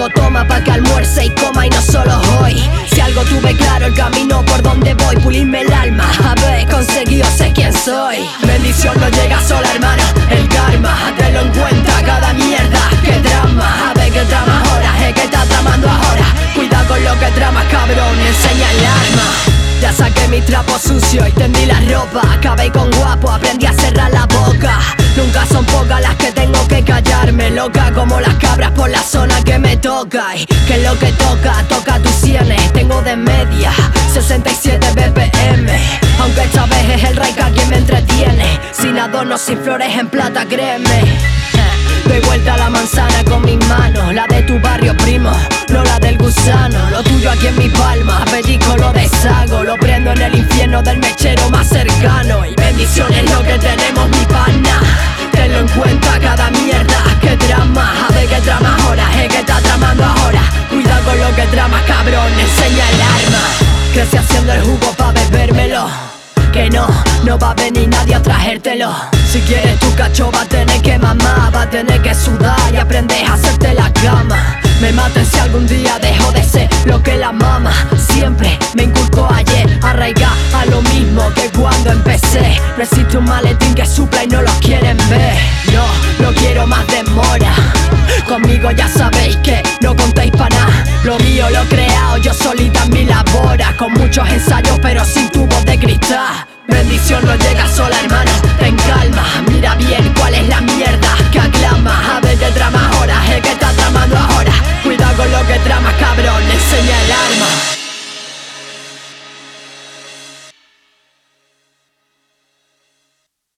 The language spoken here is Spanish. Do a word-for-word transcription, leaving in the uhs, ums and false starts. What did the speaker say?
Todo toma pa' que almuerce y coma y no solo hoy. Si algo tuve claro, el camino por donde voy, pulirme el alma, haber conseguido, sé quién soy. Bendición no llega sola, hermano, el karma, tenlo en cuenta, cada mierda que trama. A ver qué trama ahora, es que está tramando ahora. Cuida con lo que tramas, cabrón, enseña el arma. Ya saqué mi trapo sucio y tendí la ropa. Acabé con guapo, aprendí a cerrar la boca. Nunca son pocas las que tengo que callarme, loca como las cabras por la zona que me toca. Y que es lo que toca, toca tus sienes. Tengo de media sesenta y siete B P M. Aunque esta vez es el Raika quien me entretiene. Sin adornos, sin flores en plata, créeme. Doy vuelta a la manzana con mis manos. La de tu barrio, primo, no la del gusano. Lo tuyo aquí en mi palma, pellizco lo deshago. Lo prendo en el infierno del mechero más cercano. Y bendición es lo que tenemos, mi pana. Tenlo en cuenta, cada mierda que trama. A ver qué trama ahora, es que está tramando ahora. Cuida con lo que tramas, cabrón, enseña el arma. Crece haciendo el jugo pa' bebérmelo. Que no, no va a venir nadie a traértelo. Si quieres tu cacho va a tener que mamar, va a tener que sudar y aprendes a hacerte la cama. Me maten si algún día dejo de ser lo que la mama siempre me inculcó ayer. Arraigar a lo mismo que cuando empecé. No existe un maletín que supla y no lo quieren ver. No, no quiero más demora. Conmigo ya sabéis que no contéis pa' nada. Lo mío lo he creado yo solita en mi labora. Con muchos ensayos pero sin tubos de cristal. Bendición no llega sola, hermano,